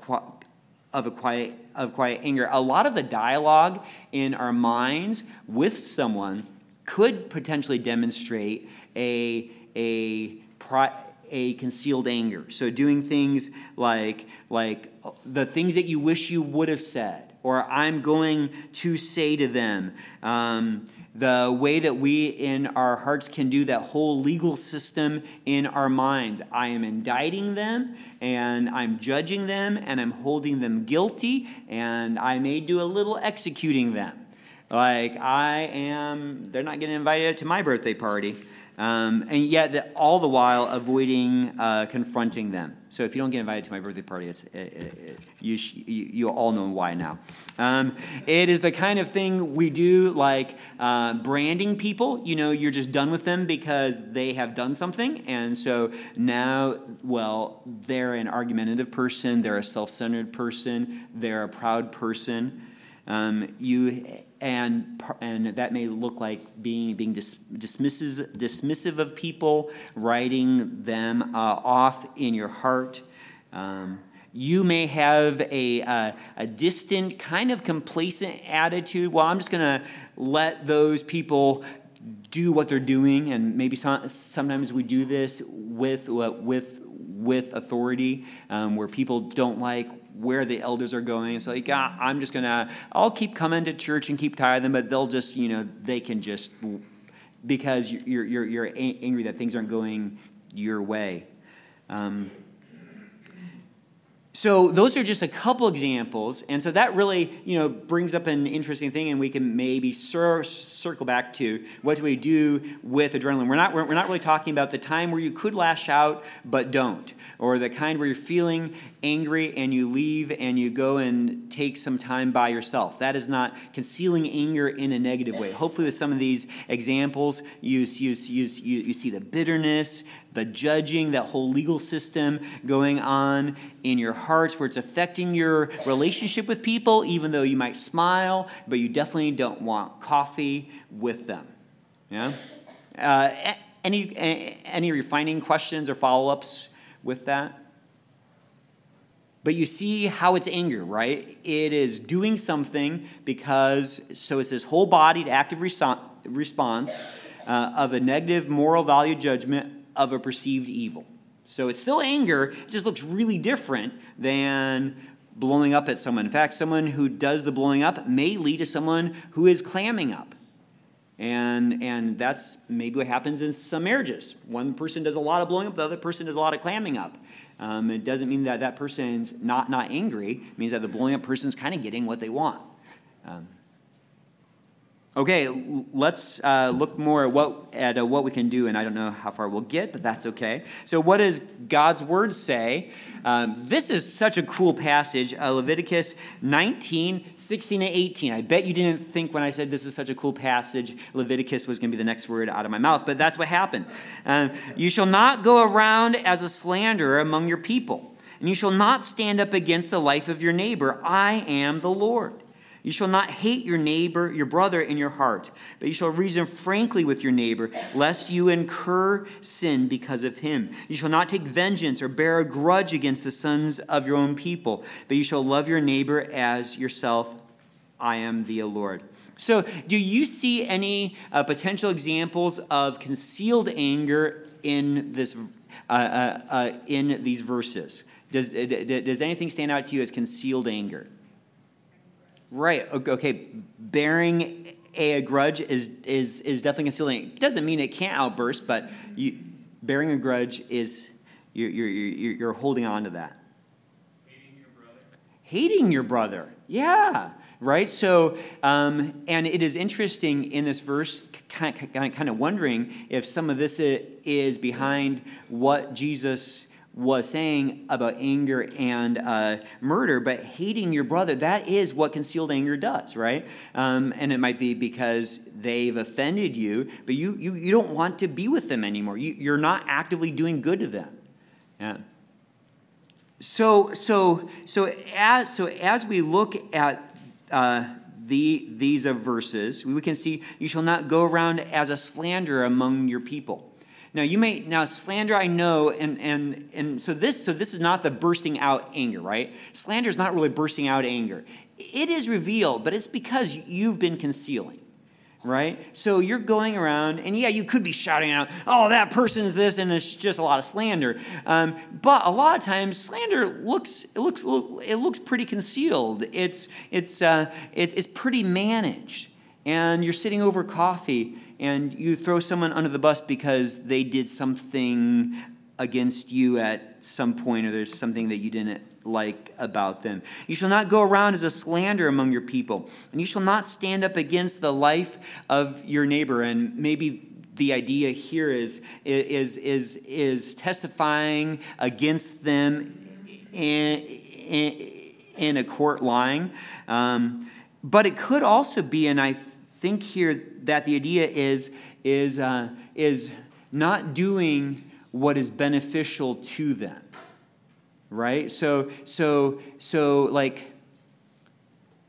of a quiet of quiet anger, a lot of the dialogue in our minds with someone could potentially demonstrate a a a concealed anger. So doing things like like the things that you wish you would have said, or I'm going to say to them. Um, The way that we in our hearts can do that whole legal system in our minds. I am indicting them, and I'm judging them, and I'm holding them guilty, and I may do a little executing them. Like I am, they're not getting invited to my birthday party. Um, and yet, the, all the while avoiding uh, confronting them. So if you don't get invited to my birthday party, it's, it, it, you, sh- you you all know why now. Um, it is the kind of thing we do, like uh, branding people. You know, you're just done with them because they have done something, and so now, well, they're an argumentative person, they're a self-centered person, they're a proud person. Um, you and and that may look like being being dis, dismisses, dismissive of people, writing them uh, off in your heart. Um, you may have a, uh, a distant, kind of complacent attitude. Well, I'm just going to let those people do what they're doing, and maybe some, sometimes we do this with with with authority, um, where people don't like where the elders are going. So like, ah, I'm just gonna, I'll keep coming to church and keep tithing, but they'll just, you know, they can just, because you're you're you're angry that things aren't going your way. Um, So those are just a couple examples, and so that really, you know, brings up an interesting thing, and we can maybe cir- circle back to what do we do with adrenaline. We're not we're, we're not really talking about the time where you could lash out but don't, or the kind where you're feeling angry and you leave and you go and take some time by yourself. That is not concealing anger in a negative way. Hopefully, with some of these examples, you you you you, you see the bitterness, the judging, that whole legal system going on in your hearts where it's affecting your relationship with people, even though you might smile, but you definitely don't want coffee with them. Yeah? Uh, any, any refining questions or follow-ups with that? But you see how it's anger, right? It is doing something because, so it's this whole-bodied active reso- response uh, of a negative moral value judgment of a perceived evil. So it's still anger, it just looks really different than blowing up at someone. In fact, someone who does the blowing up may lead to someone who is clamming up. And and that's maybe what happens in some marriages. One person does a lot of blowing up, the other person does a lot of clamming up. Um, it doesn't mean that that person's not, not angry. It means that the blowing up person's kind of getting what they want. Um, Okay, let's uh, look more at what at uh, what we can do, and I don't know how far we'll get, but that's okay. So what does God's Word say? Um, this is such a cool passage, uh, Leviticus nineteen, sixteen and eighteen. I bet you didn't think when I said this is such a cool passage, Leviticus was going to be the next word out of my mouth, but that's what happened. Um, you shall not go around as a slanderer among your people, and you shall not stand up against the life of your neighbor. I am the Lord. You shall not hate your neighbor, your brother in your heart, but you shall reason frankly with your neighbor, lest you incur sin because of him. You shall not take vengeance or bear a grudge against the sons of your own people, but you shall love your neighbor as yourself. I am the Lord. So do you see any uh, potential examples of concealed anger in this uh, uh, uh, in these verses? Does, does anything stand out to you as concealed anger? Right. Okay. Bearing a grudge is is is definitely concealing. It doesn't mean it can't outburst, but you, bearing a grudge is you're you're you're, you're holding on to that. Hating your brother. Hating your brother. Yeah. Right. So, um, and it is interesting in this verse, kind of, kind of wondering if some of this is behind what Jesus was saying about anger and uh, murder, but hating your brother, that is what concealed anger does, right? Um, and it might be because they've offended you, but you you, you don't want to be with them anymore. You, you're not actively doing good to them. Yeah. So so so as so as we look at uh, the these uh, verses, we can see you shall not go around as a slanderer among your people. Now you may now slander I know and and and so this so this is not the bursting out anger, right? Slander is not really bursting out anger. It is revealed, but it's because you've been concealing, right? So you're going around and yeah, you could be shouting out, "Oh, that person's this," and it's just a lot of slander. Um, but a lot of times slander looks it looks it looks pretty concealed. It's it's uh, it's it's pretty managed, and you're sitting over coffee. And you throw someone under the bus because they did something against you at some point, or there's something that you didn't like about them. You shall not go around as a slanderer among your people, and you shall not stand up against the life of your neighbor. And maybe the idea here is is is is testifying against them in in, in a court line, um, but it could also be, and I think here that the idea is is uh, is not doing what is beneficial to them, right? So so so like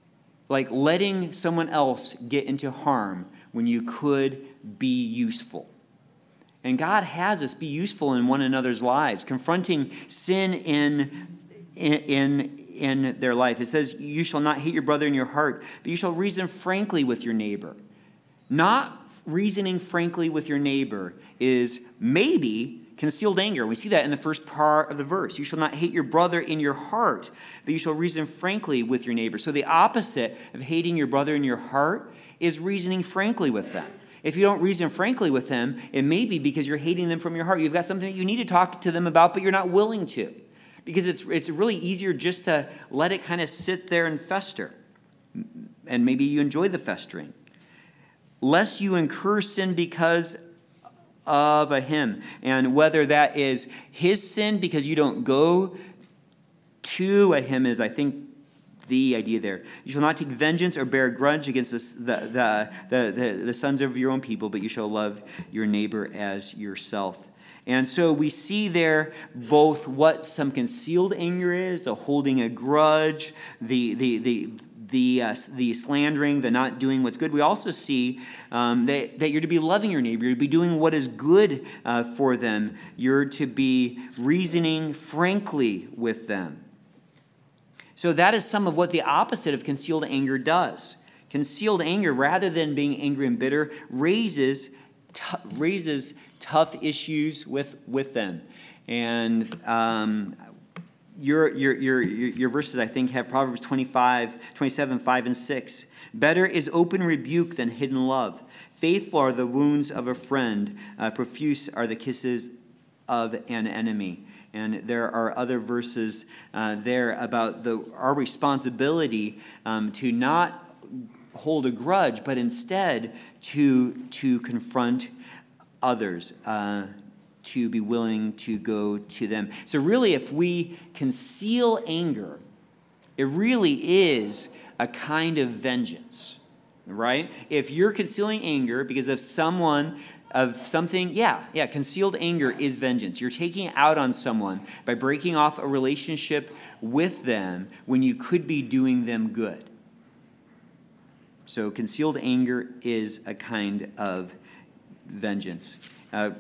like letting someone else get into harm when you could be useful. And God has us be useful in one another's lives, confronting sin in, in, in their life. It says, you shall not hate your brother in your heart, but you shall reason frankly with your neighbor. Not reasoning frankly with your neighbor is maybe concealed anger. We see that in the first part of the verse. You shall not hate your brother in your heart, but you shall reason frankly with your neighbor. So the opposite of hating your brother in your heart is reasoning frankly with them. If you don't reason frankly with them, it may be because you're hating them from your heart. You've got something that you need to talk to them about, but you're not willing to. Because it's it's really easier just to let it kind of sit there and fester. And maybe you enjoy the festering. Lest you incur sin because of a him. And whether that is his sin because you don't go to a him is, I think, the idea there. You shall not take vengeance or bear a grudge against the, the, the, the, the sons of your own people, but you shall love your neighbor as yourself. And so we see there both what some concealed anger is, the holding a grudge, the the the the, uh, the slandering, the not doing what's good. We also see um, that, that you're to be loving your neighbor. You're to be doing what is good uh, for them. You're to be reasoning frankly with them. So that is some of what the opposite of concealed anger does. Concealed anger, rather than being angry and bitter, raises t- raises tough issues with, with them. And um, your, your, your, your verses, I think, have Proverbs twenty-five, twenty-seven, five, and six. Better is open rebuke than hidden love. Faithful are the wounds of a friend. Uh, profuse are the kisses of an enemy. And there are other verses uh, there about the our responsibility um, to not hold a grudge, but instead to, to confront others, uh, to be willing to go to them. So really, if we conceal anger, it really is a kind of vengeance, right? If you're concealing anger because of someone of something, yeah, yeah, concealed anger is vengeance. You're taking it out on someone by breaking off a relationship with them when you could be doing them good. So concealed anger is a kind of vengeance. Uh,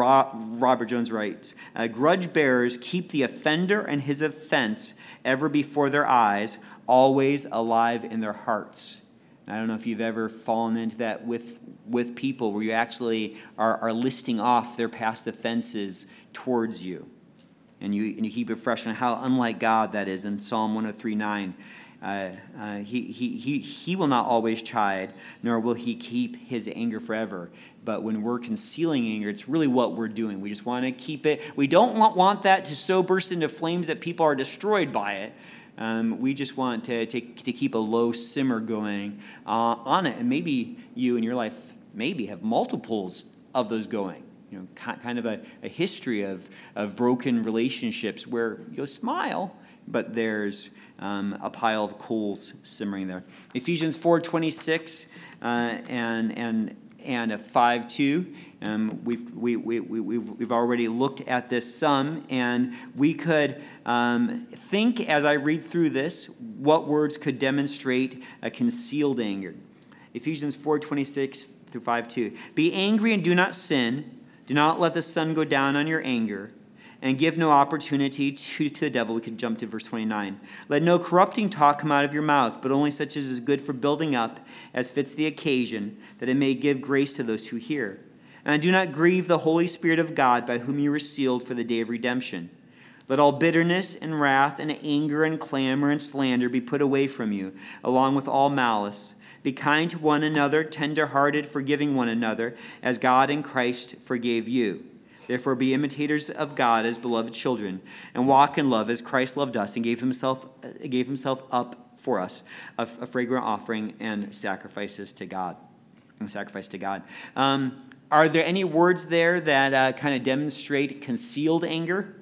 Robert Jones writes, uh, grudge bearers keep the offender and his offense ever before their eyes, always alive in their hearts. I don't know if you've ever fallen into that with with people where you actually are, are listing off their past offenses towards you. And you and you keep it fresh on how unlike God that is. In Psalm one oh three nine, uh, uh, he, he, he, he will not always chide, nor will he keep his anger forever. But when we're concealing anger, it's really what we're doing. We just want to keep it. We don't want, want that to so burst into flames that people are destroyed by it. Um, we just want to, to to keep a low simmer going uh, on it. And maybe you in your life maybe have multiples of those going. You know, kind of a, a history of, of broken relationships where you'll smile, but there's um, a pile of coals simmering there. Ephesians four twenty-six uh, and and and a five two. Um, we've we we we we've we've already looked at this some, and we could um, think as I read through this what words could demonstrate a concealed anger. Ephesians four twenty-six through five two. Be angry and do not sin. Do not let the sun go down on your anger, and give no opportunity to, to the devil. We could jump to verse twenty-nine. Let no corrupting talk come out of your mouth, but only such as is good for building up, as fits the occasion, that it may give grace to those who hear. And do not grieve the Holy Spirit of God, by whom you were sealed for the day of redemption. Let all bitterness and wrath and anger and clamor and slander be put away from you, along with all malice. Be kind to one another, tender-hearted, forgiving one another, as God in Christ forgave you. Therefore be imitators of God as beloved children, and walk in love as Christ loved us and gave himself, gave himself up for us, a, a fragrant offering and sacrifices to God. And sacrifice to God. Um, are there any words there that uh, kind of demonstrate concealed anger?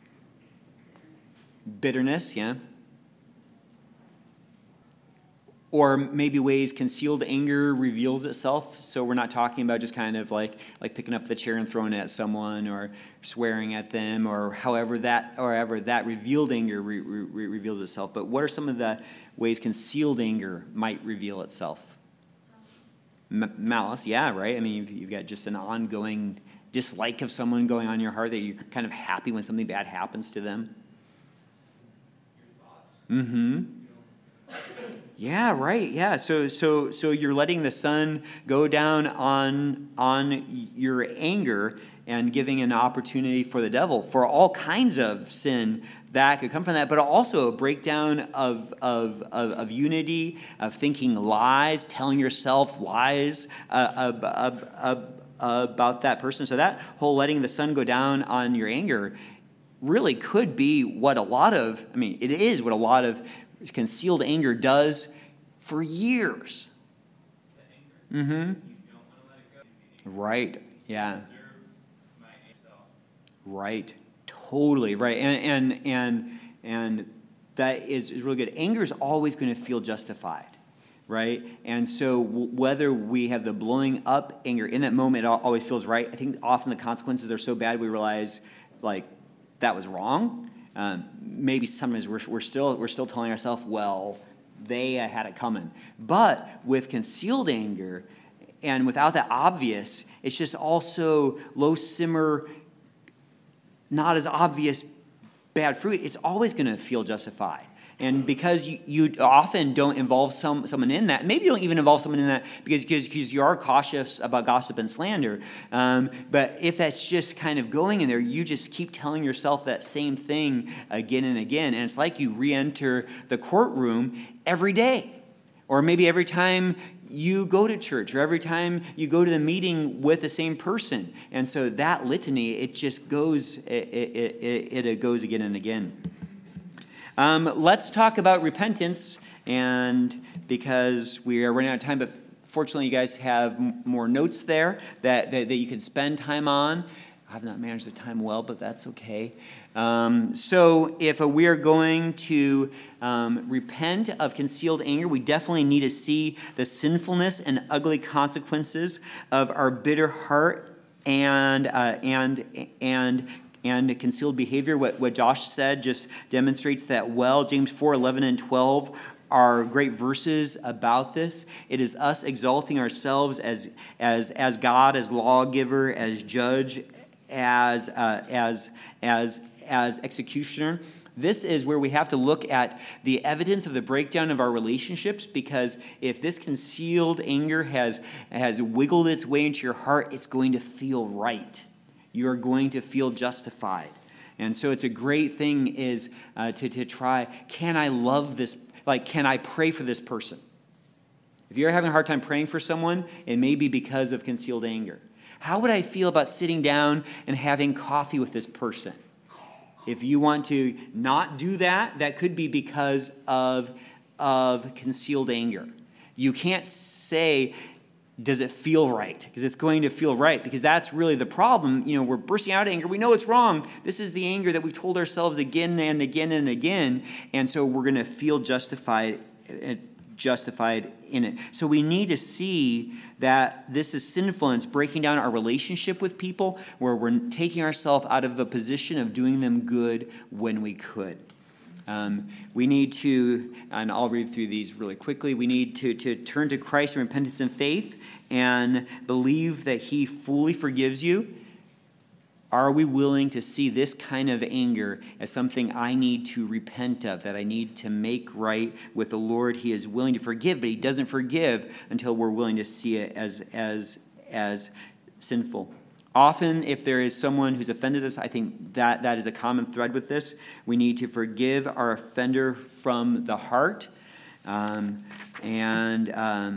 Bitterness, yeah. or maybe ways concealed anger reveals itself. So we're not talking about just kind of like like picking up the chair and throwing it at someone, or swearing at them, or however that or however that revealed anger re- re- reveals itself. But what are some of the ways concealed anger might reveal itself? M- malice, yeah, right. I mean, you've, you've got just an ongoing dislike of someone going on in your heart, that you're kind of happy when something bad happens to them. Mm-hmm. Yeah, right. Yeah. So so so you're letting the sun go down on on your anger and giving an opportunity for the devil for all kinds of sin that could come from that, but also a breakdown of of of, of unity, of thinking lies, telling yourself lies uh, uh, uh, uh, about that person. So that whole letting the sun go down on your anger really could be what a lot of, I mean, it is what a lot of concealed anger does for years. Mm-hmm. Right. Yeah. Right. Totally right. And and and and that is, is really good. Anger is always going to feel justified, right? And so w- whether we have the blowing up anger in that moment, it always feels right. I think often the consequences are so bad we realize, like, that was wrong. Um, maybe sometimes we're, we're still we're still telling ourselves, well, they uh, had it coming. But with concealed anger, and without that obvious, it's just also low simmer, not as obvious bad fruit. It's always going to feel justified. And because you, you often don't involve some someone in that, maybe you don't even involve someone in that because because, because you are cautious about gossip and slander. Um, but if that's just kind of going in there, you just keep telling yourself that same thing again and again. And it's like you re-enter the courtroom every day. Or maybe every time you go to church, or every time you go to the meeting with the same person. And so that litany, it just goes, it, it, it, it goes again and again. Um, let's talk about repentance, and because we are running out of time, but fortunately you guys have m- more notes there that, that, that you can spend time on. I have not managed the time well, but that's okay. Um, so if uh, we are going to um, repent of concealed anger, we definitely need to see the sinfulness and ugly consequences of our bitter heart and uh, and and and concealed behavior. What, what Josh said just demonstrates that well. James four, eleven and twelve are great verses about this. It is us exalting ourselves as as as God, as lawgiver, as judge, as uh, as as as executioner. This is where we have to look at the evidence of the breakdown of our relationships, because if this concealed anger has has wiggled its way into your heart, it's going to feel right. You are going to feel justified. And so it's a great thing is uh, to, to try, can I love this, like, can I pray for this person? If you're having a hard time praying for someone, it may be because of concealed anger. How would I feel about sitting down and having coffee with this person? If you want to not do that, that could be because of, of concealed anger. You can't say, does it feel right? Because it's going to feel right, because that's really the problem. You know, we're bursting out of anger. We know it's wrong. This is the anger that we've told ourselves again and again and again, and so we're going to feel justified, justified in it. So we need to see that this is sinful, and it's breaking down our relationship with people, where we're taking ourselves out of a position of doing them good when we could. Um, we need to, and I'll read through these really quickly, we need to, to turn to Christ in repentance and faith and believe that he fully forgives you. Are we willing to see this kind of anger as something I need to repent of, that I need to make right with the Lord? He is willing to forgive, but he doesn't forgive until we're willing to see it as, as, as sinful. Often, if there is someone who's offended us, I think that that is a common thread with this. We need to forgive our offender from the heart. Um, and um,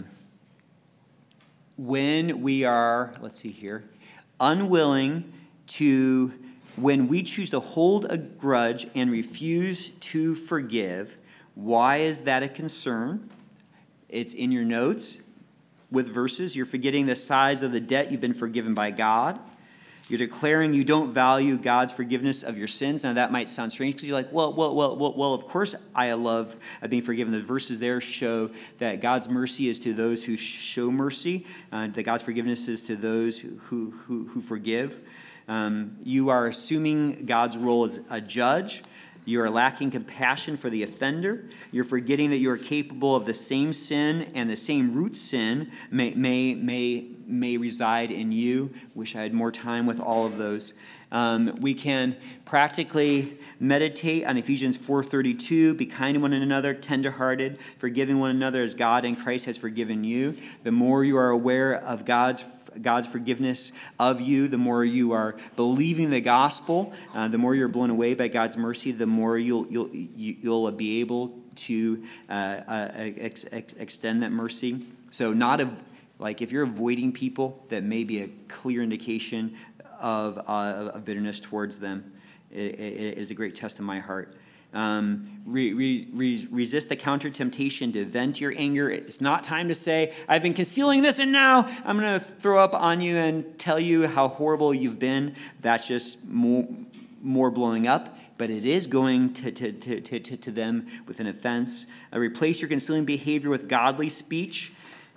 when we are, let's see here, unwilling to, when we choose to hold a grudge and refuse to forgive, why is that a concern? It's in your notes with verses. You're forgetting the size of the debt you've been forgiven by God. You're declaring you don't value God's forgiveness of your sins. Now, that might sound strange because you're like, well, well, well, well, well, of course I love being forgiven. The verses there show that God's mercy is to those who show mercy, uh, that God's forgiveness is to those who, who, who, who forgive. Um, you are assuming God's role as a judge. You are lacking compassion for the offender. You're forgetting that you are capable of the same sin, and the same root sin may may may may reside in you. Wish I had more time with all of those. Um, we can practically meditate on Ephesians four thirty-two. Be kind to one another, tenderhearted, forgiving one another as God in Christ has forgiven you. The more you are aware of God's God's forgiveness of you, the more you are believing the gospel, uh, the more you're blown away by God's mercy, the more you'll you'll you'll be able to uh, uh, ex- ex- extend that mercy. So, not of like if you're avoiding people, that may be a clear indication of uh, of bitterness towards them. It, it is a great test in my heart. Um, re, re, re, resist the counter temptation to vent your anger. It's not time to say, I've been concealing this and now I'm going to throw up on you and tell you how horrible you've been. That's just more, more blowing up. But it is going to, to, to, to, to them with an offense. Uh, replace your concealing behavior with godly speech.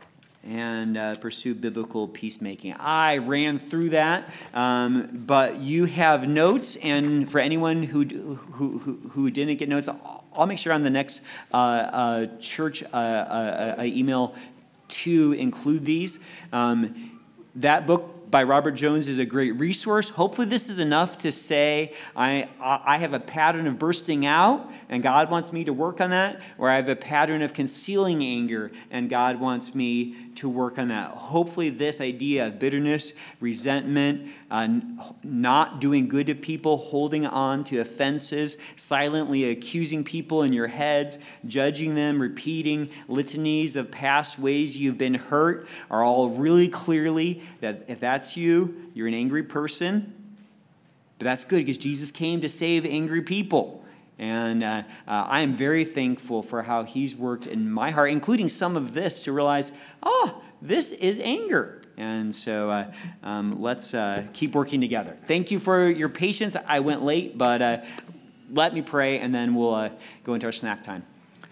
And uh, pursue biblical peacemaking. I ran through that, um, but you have notes, and for anyone who who who, who didn't get notes, I'll, I'll make sure on the next uh, uh, church uh, uh, uh, email to include these. Um, that book by Robert Jones is a great resource. Hopefully this is enough to say, I, I have a pattern of bursting out, and God wants me to work on that, or I have a pattern of concealing anger, and God wants me to work on that. Hopefully this idea of bitterness, resentment, uh, not doing good to people, holding on to offenses, silently accusing people in your heads, judging them, repeating litanies of past ways you've been hurt, are all really clearly that if that's you, you're an angry person. But that's good because Jesus came to save angry people. And uh, uh, I am very thankful for how he's worked in my heart, including some of this, to realize, oh, this is anger. And so uh, um, let's uh, keep working together. Thank you for your patience. I went late, but uh, let me pray, and then we'll uh, go into our snack time.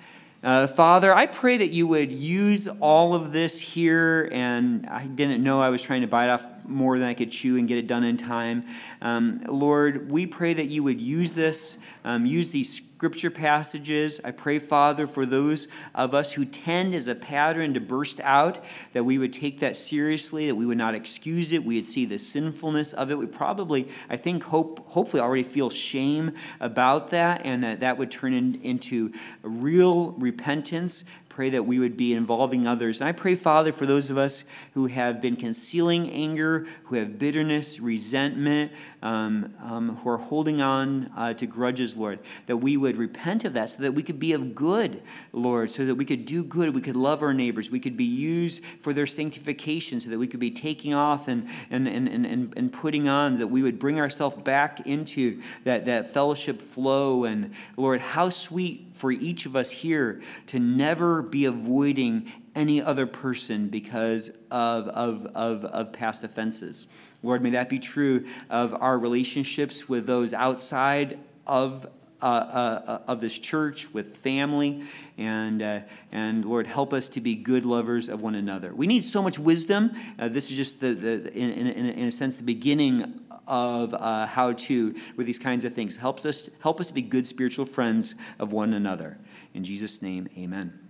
Uh, Father, I pray that you would use all of this here, and I didn't know I was trying to bite off more than I could chew and get it done in time. Um, Lord, we pray that you would use this, um, use these scripture passages. I pray, Father, for those of us who tend as a pattern to burst out, that we would take that seriously, that we would not excuse it, we would see the sinfulness of it. We probably, I think, hope, hopefully already feel shame about that, and that that would turn in, into real repentance. Pray that we would be involving others. And I pray, Father, for those of us who have been concealing anger, who have bitterness, resentment, um, um, who are holding on uh, to grudges, Lord, that we would repent of that so that we could be of good, Lord, so that we could do good, we could love our neighbors, we could be used for their sanctification, so that we could be taking off and and and and, and putting on, that we would bring ourselves back into that, that fellowship flow. And Lord, how sweet for each of us here to never be avoiding any other person because of, of, of, of past offenses. Lord, may that be true of our relationships with those outside of uh, uh, of this church, with family, and uh, and Lord, help us to be good lovers of one another. We need so much wisdom. Uh, this is just the, the in, in, in a sense the beginning of uh, how to with these kinds of things. Helps us help us to be good spiritual friends of one another. In Jesus' name, amen.